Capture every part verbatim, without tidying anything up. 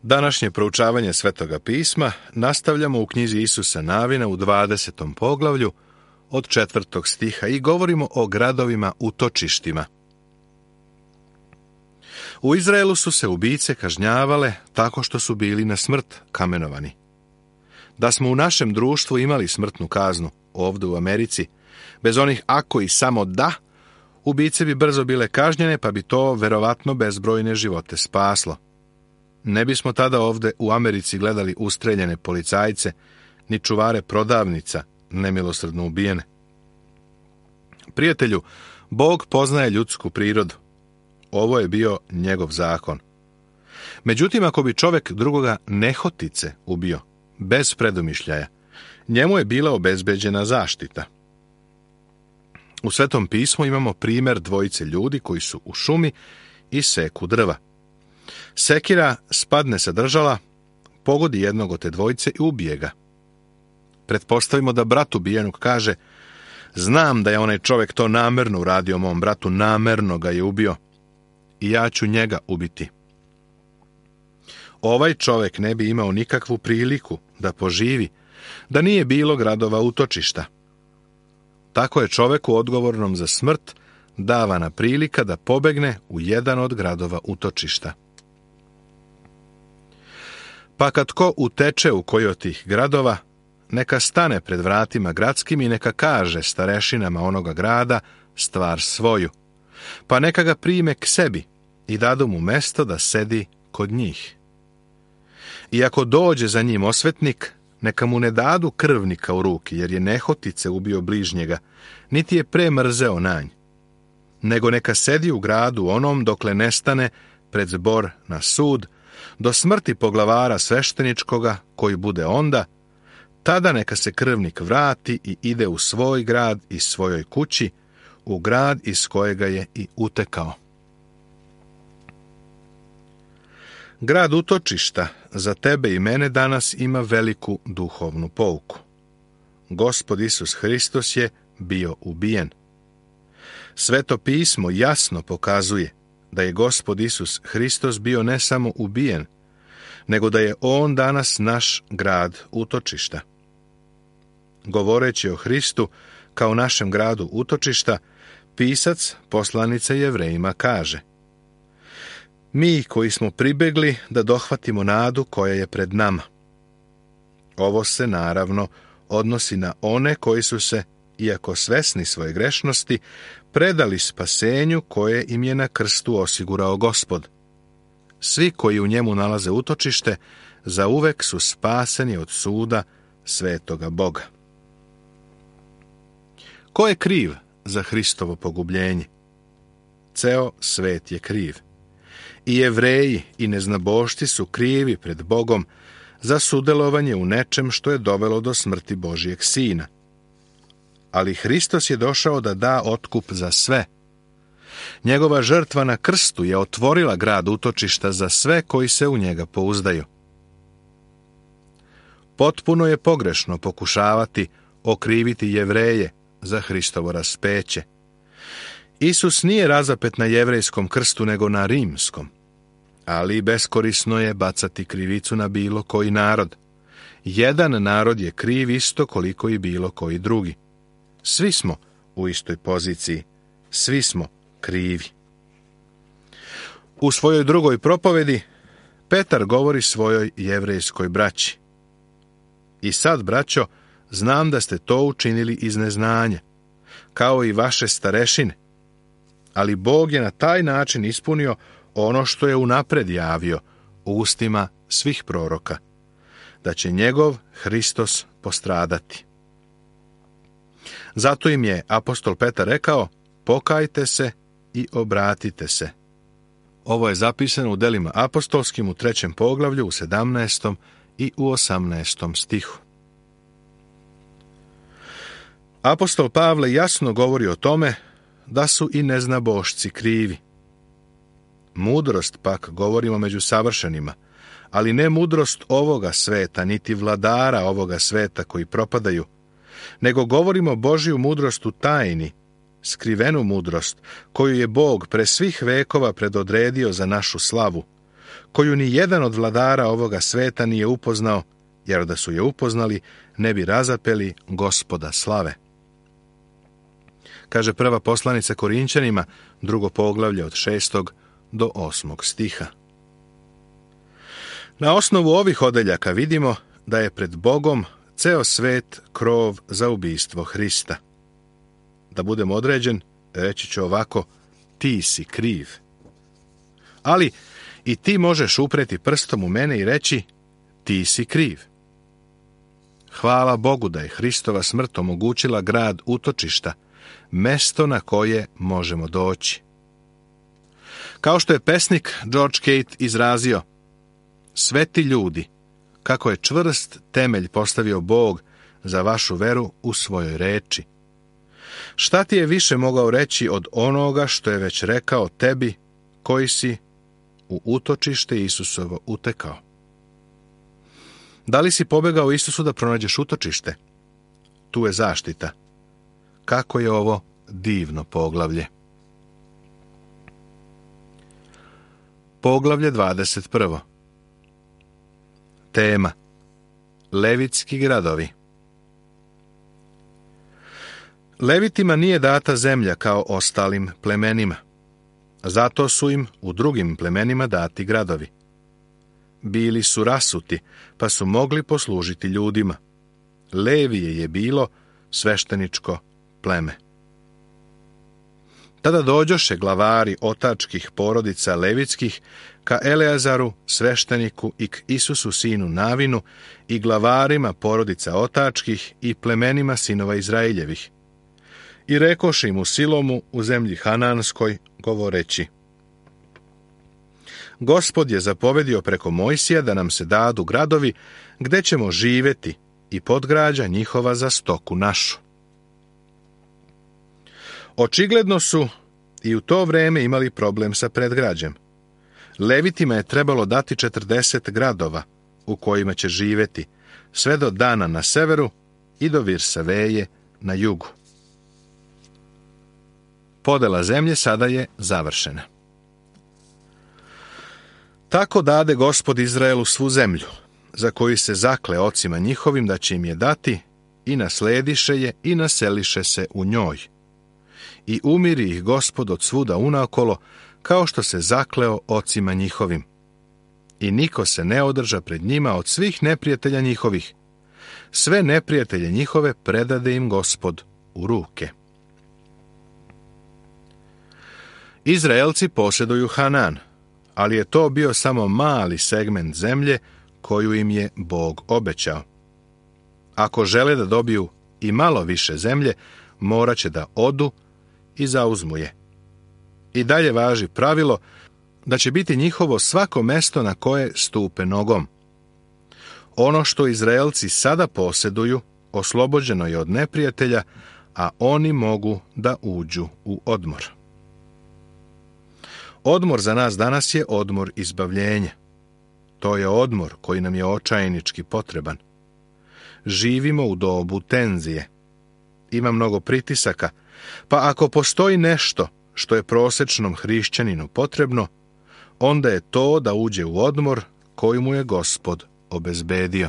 Današnje proučavanje Svetoga pisma nastavljamo u knjizi Isusa Navina u dvadesetom poglavlju od četvrtog stiha i govorimo o gradovima utočištima. U Izraelu su se ubice kažnjavale tako što su bili na smrt kamenovani. Da smo u našem društvu imali smrtnu kaznu ovdje u Americi, bez onih ako i samo da, ubice bi brzo bile kažnjene pa bi to verovatno bezbrojne živote spaslo. Ne bismo tada ovdje u Americi gledali ustreljene policajce, ni čuvare prodavnica nemilosrdno ubijene. Prijatelju, Bog poznaje ljudsku prirodu. Ovo je bio njegov zakon. Međutim, ako bi čovjek drugoga nehotice ubio, bez predumišljaja, njemu je bila obezbeđena zaštita. U Svetom pismu imamo primjer dvojice ljudi koji su u šumi i seku drva. Sekira spadne sa držala, pogodi jednog od te dvojice i ubije ga. Pretpostavimo da brat ubijenog kaže: znam da je onaj čovjek to namerno uradio mom bratu, namerno ga je ubio i ja ću njega ubiti. Ovaj čovjek ne bi imao nikakvu priliku da poživi da nije bilo gradova utočišta. Tako je čovjeku odgovornom za smrt davana prilika da pobegne u jedan od gradova utočišta. Pa kad ko uteče u koji od tih gradova, neka stane pred vratima gradskim i neka kaže starešinama onoga grada stvar svoju, pa neka ga prime k sebi i dadu mu mesto da sedi kod njih. I ako dođe za njim osvetnik, neka mu ne dadu krvnika u ruki, jer je nehotice ubio bližnjega, niti je premrzeo nanj, nego neka sedi u gradu onom dokle nestane pred zbor na sud, do smrti poglavara svešteničkoga koji bude onda, tada neka se krvnik vrati i ide u svoj grad i svojoj kući, u grad iz kojega je i utekao. Grad utočišta za tebe i mene danas ima veliku duhovnu pouku. Gospod Isus Hristos je bio ubijen. Sveto pismo jasno pokazuje da je Gospod Isus Hristos bio ne samo ubijen, nego da je on danas naš grad utočišta. Govoreći o Hristu kao našem gradu utočišta, pisac poslanice Jevrejima kaže: mi koji smo pribegli da dohvatimo nadu koja je pred nama. Ovo se naravno odnosi na one koji su se, iako svesni svoje grešnosti, predali spasenju koje im je na krstu osigurao Gospod. Svi koji u njemu nalaze utočište, zauvek su spaseni od suda svetoga Boga. Ko je kriv za Hristovo pogubljenje? Ceo svet je kriv. I Jevreji i neznabošci su krivi pred Bogom za sudelovanje u nečem što je dovelo do smrti Božijeg Sina. Ali Hristos je došao da da otkup za sve. Njegova žrtva na krstu je otvorila grad utočišta za sve koji se u njega pouzdaju. Potpuno je pogrešno pokušavati okriviti Jevreje za Hristovo raspeće. Isus nije razapet na jevrejskom krstu nego na rimskom, ali beskorisno je bacati krivicu na bilo koji narod. Jedan narod je kriv isto koliko i bilo koji drugi. Svi smo u istoj poziciji, svi smo krivi. U svojoj drugoj propovedi Petar govori svojoj jevrejskoj braći: i sad, braćo, znam da ste to učinili iz neznanja, kao i vaše starešine, ali Bog je na taj način ispunio ono što je unapred javio u ustima svih proroka, da će njegov Hristos postradati. Zato im je apostol Petar rekao: pokajte se i obratite se. Ovo je zapisano u delima apostolskim u trećem poglavlju u sedamnaestom i u osamnaestom stihu. Apostol Pavle jasno govori o tome da su i neznabošci krivi. Mudrost pak govorimo među savršenima, ali ne mudrost ovoga sveta, niti vladara ovoga sveta koji propadaju, nego govorimo Božju mudrost u tajni, skrivenu mudrost, koju je Bog pre svih vekova predodredio za našu slavu, koju ni jedan od vladara ovoga sveta nije upoznao, jer da su je upoznali, ne bi razapeli Gospoda slave. Kaže prva poslanica Korinćanima, drugo poglavlje od šestog do osmog stiha. Na osnovu ovih odeljaka vidimo da je pred Bogom ceo svet krov za ubistvo Hrista. Da budem određen, reći ću ovako, ti si kriv. Ali i ti možeš upreti prstom u mene i reći, ti si kriv. Hvala Bogu da je Hristova smrt omogućila grad utočišta, mesto na koje možemo doći. Kao što je pesnik George Cate izrazio, sveti ljudi, kako je čvrst temelj postavio Bog za vašu veru u svojoj reči. Šta ti je više mogao reći od onoga što je već rekao tebi, koji si u utočište Isusovo utekao? Da li si pobegao Isusu da pronađeš utočište? Tu je zaštita. Kako je ovo divno poglavlje. Poglavlje dvadeset prvo. Tema: Levitski gradovi. Levitima nije data zemlja kao ostalim plemenima. Zato su im u drugim plemenima dati gradovi. Bili su rasuti, pa su mogli poslužiti ljudima. Levije je bilo svešteničko pleme. Tada dođoše glavari otačkih porodica levitskih ka Eleazaru, svešteniku, i k Isusu sinu Navinu, i glavarima porodica otačkih i plemenima sinova Izraeljevih. I rekoše im u Silomu u zemlji Hananskoj, govoreći: Gospod je zapovedio preko Mojsija da nam se dadu gradovi gde ćemo živeti i podgrađa njihova za stoku našu. Očigledno su i u to vreme imali problem sa predgrađem. Levitima je trebalo dati četrdeset gradova u kojima će živeti, sve do Dana na severu i do Virsaveje na jugu. Podela zemlje sada je završena. Tako dade Gospod Izraelu svu zemlju, za koju se zakle ocima njihovim da će im je dati, i naslediše je i naseliše se u njoj. I umiri ih Gospod od svuda unaokolo, kao što se zakleo ocima njihovim. I niko se ne održa pred njima od svih neprijatelja njihovih. Sve neprijatelje njihove predade im Gospod u ruke. Izraelci posjeduju Hanan, ali je to bio samo mali segment zemlje koju im je Bog obećao. Ako žele da dobiju i malo više zemlje, morat će da odu i zauzmu je. I dalje važi pravilo da će biti njihovo svako mesto na koje stupe nogom. Ono što Izraelci sada posjeduju oslobođeno je od neprijatelja, a oni mogu da uđu u odmor. Odmor za nas danas je odmor izbavljenja. To je odmor koji nam je očajnički potreban. Živimo u dobu tenzije. Ima mnogo pritisaka, pa ako postoji nešto što je prosječnom hrišćaninu potrebno, onda je to da uđe u odmor koji mu je Gospod obezbedio.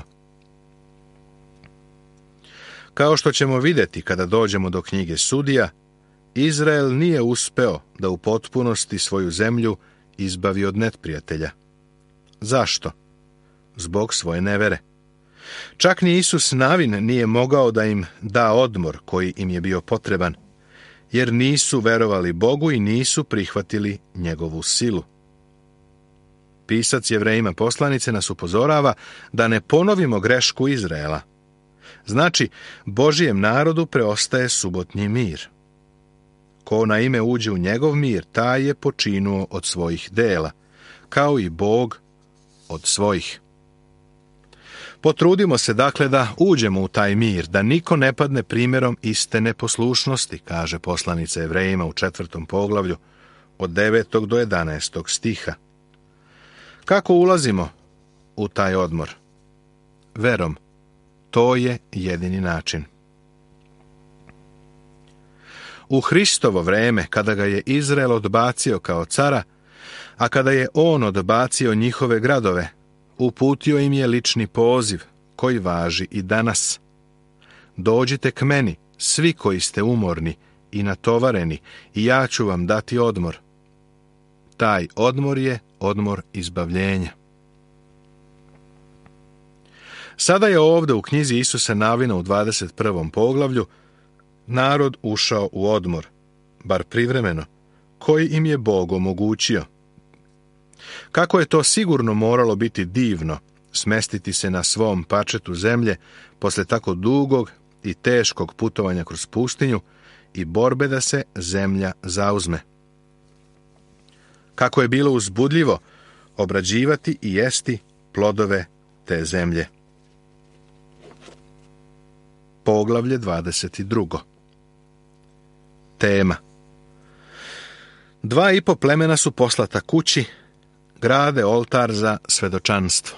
Kao što ćemo vidjeti kada dođemo do knjige Sudija, Izrael nije uspeo da u potpunosti svoju zemlju izbavi od neprijatelja. Zašto? Zbog svoje nevere. Čak ni Isus Navin nije mogao da im da odmor koji im je bio potreban, jer nisu verovali Bogu i nisu prihvatili njegovu silu. Pisac Jevrejima poslanice nas upozorava da ne ponovimo grešku Izraela. Znači, Božijem narodu preostaje subotnji mir. Ko na ime uđe u njegov mir, taj je počinuo od svojih dela, kao i Bog od svojih. Potrudimo se dakle da uđemo u taj mir, da niko ne padne primjerom iste neposlušnosti, kaže poslanica Jevrejima u četvrtom poglavlju, od devetog do jedanaestog stiha. Kako ulazimo u taj odmor? Verom. To je jedini način. U Hristovo vreme, kada ga je Izrael odbacio kao cara, A kada je on odbacio njihove gradove, uputio im je lični poziv, koji važi i danas. Dođite k meni, svi koji ste umorni i natovareni, i ja ću vam dati odmor. Taj odmor je odmor izbavljenja. Sada je ovdje u knjizi Isusa Navina u dvadeset prvom poglavlju narod ušao u odmor, bar privremeno, koji im je Bog omogućio. Kako je to sigurno moralo biti divno, smestiti se na svom pačetu zemlje posle tako dugog i teškog putovanja kroz pustinju i borbe da se zemlja zauzme. Kako je bilo uzbudljivo obrađivati i jesti plodove te zemlje. Poglavlje dvadeset drugo. Tema. Dva i po plemena su poslata kući, grade oltar za svedočanstvo.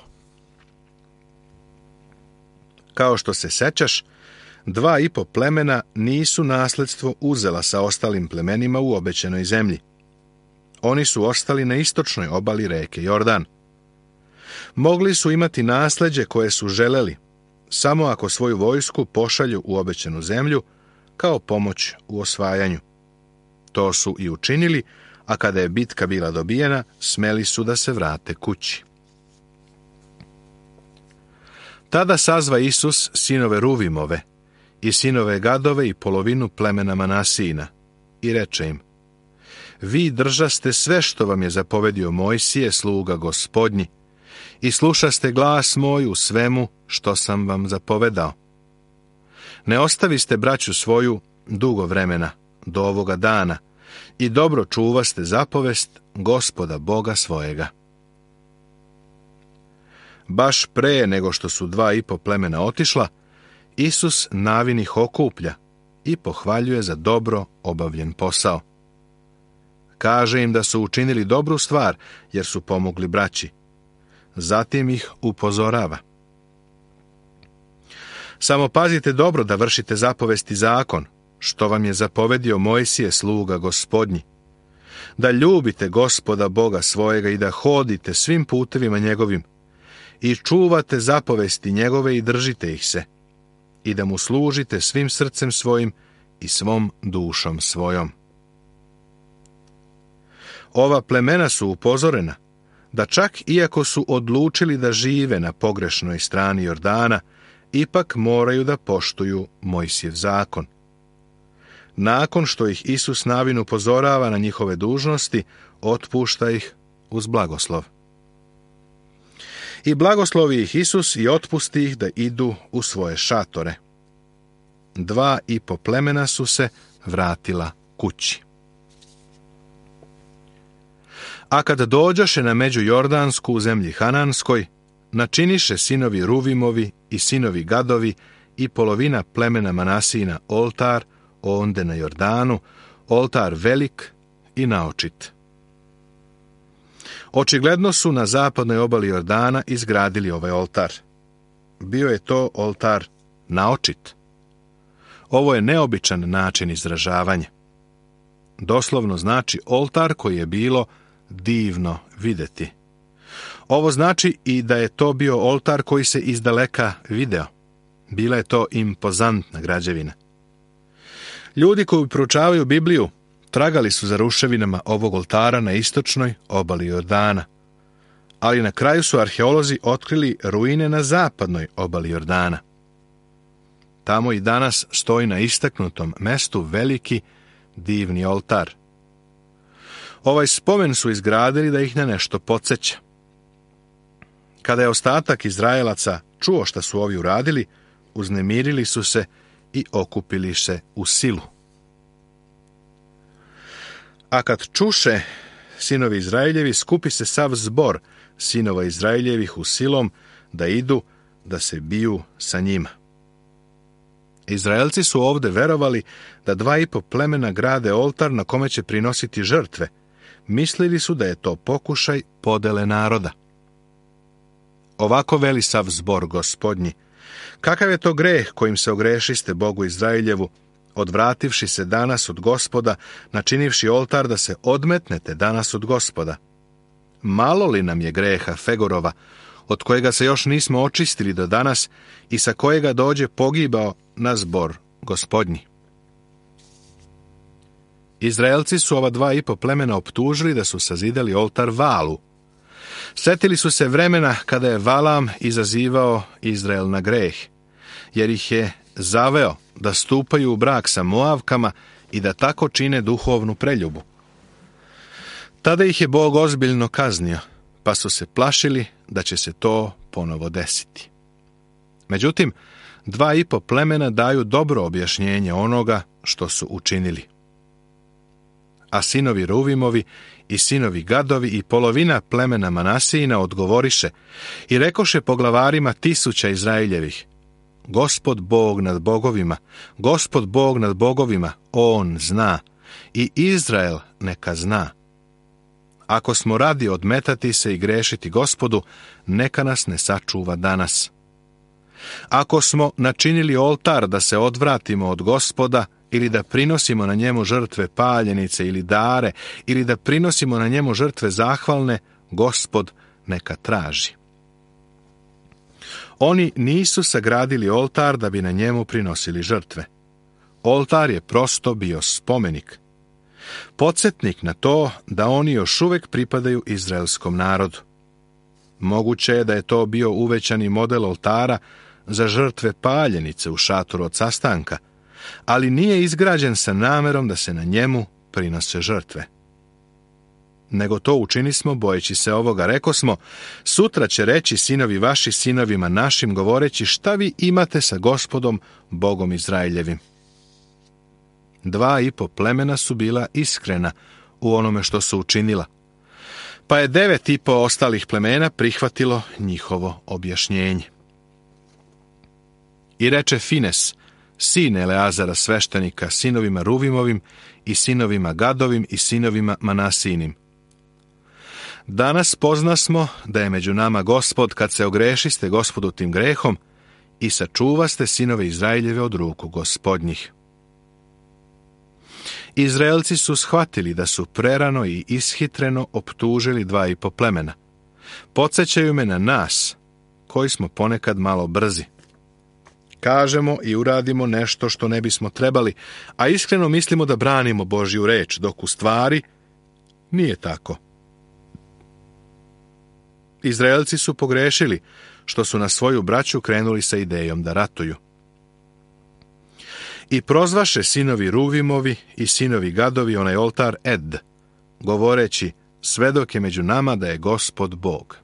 Kao što se sećaš, dva i po plemena nisu nasledstvo uzela sa ostalim plemenima u obećanoj zemlji. Oni su ostali na istočnoj obali reke Jordan. Mogli su imati nasleđe koje su želeli, samo ako svoju vojsku pošalju u obećanu zemlju kao pomoć u osvajanju. To su i učinili, a kada je bitka bila dobijena, smeli su da se vrate kući. Tada sazva Isus sinove Ruvimove i sinove Gadove i polovinu plemena Manasijina i reče im: Vi držaste sve što vam je zapovedio Mojsije, sluga Gospodnji, i slušaste glas moj u svemu što sam vam zapovedao. Ne ostaviste braću svoju dugo vremena do ovoga dana i dobro čuvaste zapovest Gospoda Boga svojega. Baš pre nego što su dva i po plemena otišla, Isus Navin ih okuplja i pohvaljuje za dobro obavljen posao. Kaže im da su učinili dobru stvar jer su pomogli braći. Zatim ih upozorava. Samo pazite dobro da vršite zapovesti zakon, što vam je zapovedio Mojsije, sluga Gospodnji. Da ljubite Gospoda Boga svojega i da hodite svim putevima njegovim i čuvate zapovesti njegove i držite ih se, i da mu služite svim srcem svojim i svom dušom svojom. Ova plemena su upozorena da čak iako su odlučili da žive na pogrešnoj strani Jordana, ipak moraju da poštuju Mojsijev zakon. Nakon što ih Isus Navin upozorava na njihove dužnosti, otpušta ih uz blagoslov. I blagoslovi ih Isus i otpusti ih da idu u svoje šatore. Dva i po plemena su se vratila kući. A kad dođoše na među Jordansku u zemlji Hananskoj, načiniše sinovi Ruvimovi i sinovi Gadovi i polovina plemena Manasijina oltar onde na Jordanu, oltar velik i naočit. Očigledno su na zapadnoj obali Jordana izgradili ovaj oltar. Bio je to oltar naočit. Ovo je neobičan način izražavanja. Doslovno znači oltar koji je bilo divno videti. Ovo znači i da je to bio oltar koji se izdaleka video. Bila je to impozantna građevina. Ljudi koji proučavaju Bibliju tragali su za ruševinama ovog oltara na istočnoj obali Jordana, ali na kraju su arheolozi otkrili ruine na zapadnoj obali Jordana. Tamo i danas stoji na istaknutom mestu veliki, divni oltar. Ovaj spomen su izgradili da ih na nešto podsjeća. Kada je ostatak Izraelaca čuo šta su ovi uradili, uznemirili su se i okupili se u silu. A kad čuše sinovi Izraeljevi, skupi se sav zbor sinova Izraeljevih u silom da idu da se biju sa njima. Izraelci su ovde verovali da dva i po plemena grade oltar na kome će prinositi žrtve. Mislili su da je to pokušaj podele naroda. Ovako veli sav zbor Gospodnji: kakav je to greh kojim se ogrešiste Bogu Izraeljevu, odvrativši se danas od Gospoda, načinivši oltar da se odmetnete danas od Gospoda? malo li nam je greha Fegorova, od kojega se još nismo očistili do danas i sa kojega dođe pogibao na zbor Gospodnji. Izraelci su ova dva i po plemena optužili da su sazidali oltar Valu. Sjetili su se vremena kada je Valam izazivao Izrael na greh, jer ih je zaveo da stupaju u brak sa Moavkama i da tako čine duhovnu preljubu. Tada ih je Bog ozbiljno kaznio, pa su se plašili da će se to ponovo desiti. Međutim, dva i po plemena daju dobro objašnjenje onoga što su učinili. A sinovi Ruvimovi i sinovi Gadovi i polovina plemena Manasijina odgovoriše i rekoše poglavarima tisuća Izraeljevih: Gospod Bog nad bogovima, Gospod Bog nad bogovima, On zna, i Izrael neka zna. Ako smo radi odmetati se i grešiti Gospodu, neka nas ne sačuva danas. Ako smo načinili oltar da se odvratimo od Gospoda, ili da prinosimo na njemu žrtve paljenice ili dare, ili da prinosimo na njemu žrtve zahvalne, Gospod neka traži. Oni nisu sagradili oltar da bi na njemu prinosili žrtve. Oltar je prosto bio spomenik. Podsjetnik na to da oni još uvijek pripadaju izraelskom narodu. Moguće je da je to bio uvećani model oltara za žrtve paljenice u šatoru od sastanka, ali nije izgrađen sa namerom da se na njemu prinose žrtve. Nego to učinismo bojeći se ovoga, rekosmo: sutra će reći sinovi vaši sinovima našim, govoreći: šta vi imate sa Gospodom Bogom Izraeljevim? Dva i po plemena su bila iskrena u onome što su učinila, pa je devet i po ostalih plemena prihvatilo njihovo objašnjenje. I reče Fines, sin Eleazara sveštenika, sinovima Ruvimovim i sinovima Gadovim i sinovima Manasijinim: danas poznasmo da je među nama Gospod, kad se ogrešiste Gospodu tim grehom i sačuvaste sinove Izraeljeve od ruku Gospodnjih. Izraelci su shvatili da su prerano i ishitreno optužili dva i po plemena. Podsjećaju me na nas, koji smo ponekad malo brzi. Kažemo i uradimo nešto što ne bismo trebali, a iskreno mislimo da branimo Božju reč, dok u stvari nije tako. Izraelci su pogrešili što su na svoju braću krenuli sa idejom da ratuju. I prozvaše sinovi Ruvimovi i sinovi Gadovi onaj oltar Ed, govoreći: svedok je među nama da je Gospod Bog.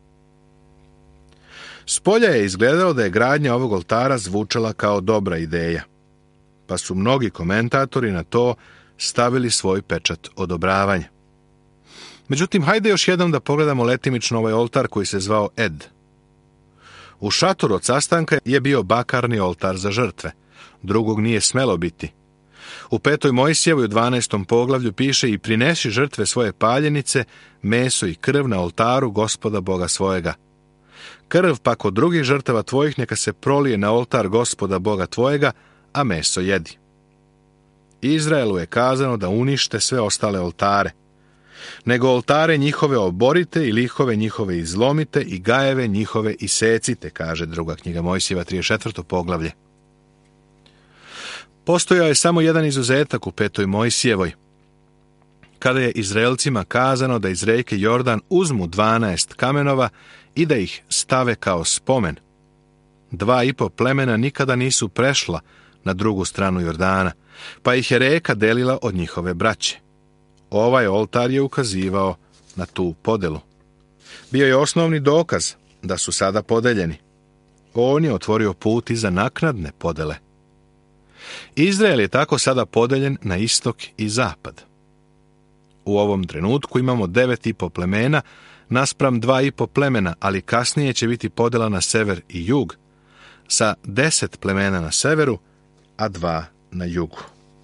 Spolja je izgledalo da je gradnja ovog oltara zvučala kao dobra ideja, pa su mnogi komentatori na to stavili svoj pečat odobravanja. Međutim, hajde još jednom da pogledamo letimično ovaj oltar koji se zvao Ed. U šatoru od sastanka je bio bakarni oltar za žrtve, drugog nije smelo biti. U petoj Mojsijevoj u dvanaestom poglavlju piše: i prinesi žrtve svoje paljenice, meso i krv na oltaru Gospoda Boga svojega. Krv pa kod drugih žrtava tvojih neka se prolije na oltar Gospoda Boga tvojega, a meso jedi. Izraelu je kazano da unište sve ostale oltare. Nego oltare njihove oborite i lihove njihove izlomite i gajeve njihove isecite, kaže druga knjiga Mojsijeva, trideset četvrto poglavlje. Postojao je samo jedan izuzetak u petoj Mojsijevoj, kada je Izraelcima kazano da iz reke Jordan uzmu dvanaest kamenova i da ih stave kao spomen. Dva i po plemena nikada nisu prešla na drugu stranu Jordana, pa ih je reka delila od njihove braće. Ovaj oltar je ukazivao na tu podelu. Bio je osnovni dokaz da su sada podeljeni. On je otvorio put i za naknadne podele. Izrael je tako sada podeljen na istok i zapad. U ovom trenutku imamo devet i po plemena naspram dva i po plemena, ali kasnije će biti podela na sever i jug, sa deset plemena na severu, a dva na jugu.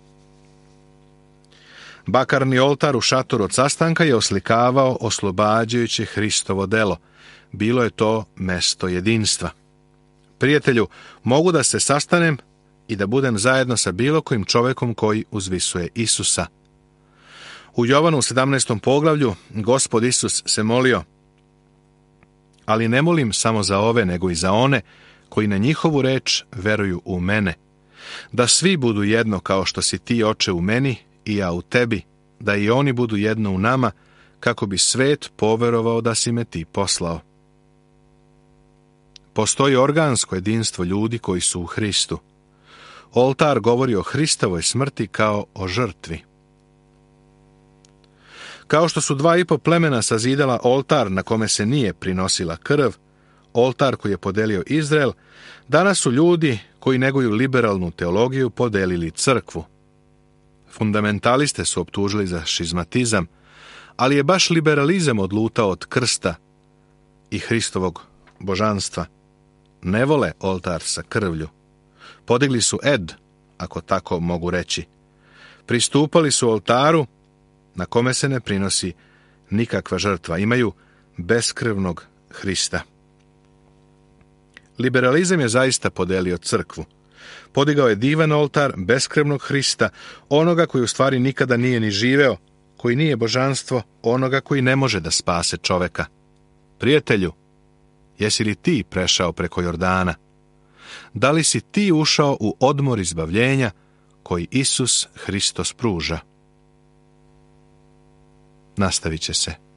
Bakarni oltar u šatoru od sastanka je oslikavao oslobađajuće Hristovo delo. Bilo je to mesto jedinstva. Prijatelju, mogu da se sastanem i da budem zajedno sa bilo kojim čovekom koji uzvisuje Isusa. U Jovanu u sedamnaestom poglavlju Gospod Isus se molio: ali ne molim samo za ove, nego i za one koji na njihovu reč veruju u mene, da svi budu jedno kao što si ti, Oče, u meni i ja u tebi, da i oni budu jedno u nama, kako bi svet poverovao da si me ti poslao. Postoji organsko jedinstvo ljudi koji su u Hristu. Oltar govori o Hristovoj smrti kao o žrtvi. Kao što su dva i po plemena sazidala oltar na kome se nije prinosila krv, oltar koji je podelio Izrael, danas su ljudi koji neguju liberalnu teologiju podelili crkvu. Fundamentaliste su optužili za šizmatizam, ali je baš liberalizam odlutao od krsta i Hristovog božanstva. Ne vole oltar sa krvlju. Podigli su ed, ako tako mogu reći. Pristupali su oltaru na kome se ne prinosi nikakva žrtva. Imaju beskrvnog Hrista. Liberalizam je zaista podelio crkvu. Podigao je divan oltar beskrvnog Hrista, onoga koji u stvari nikada nije ni živeo, koji nije božanstvo, onoga koji ne može da spase čoveka. Prijatelju, jesi li ti prešao preko Jordana? Da li si ti ušao u odmor izbavljenja koji Isus Hristos pruža? Nastavit će se.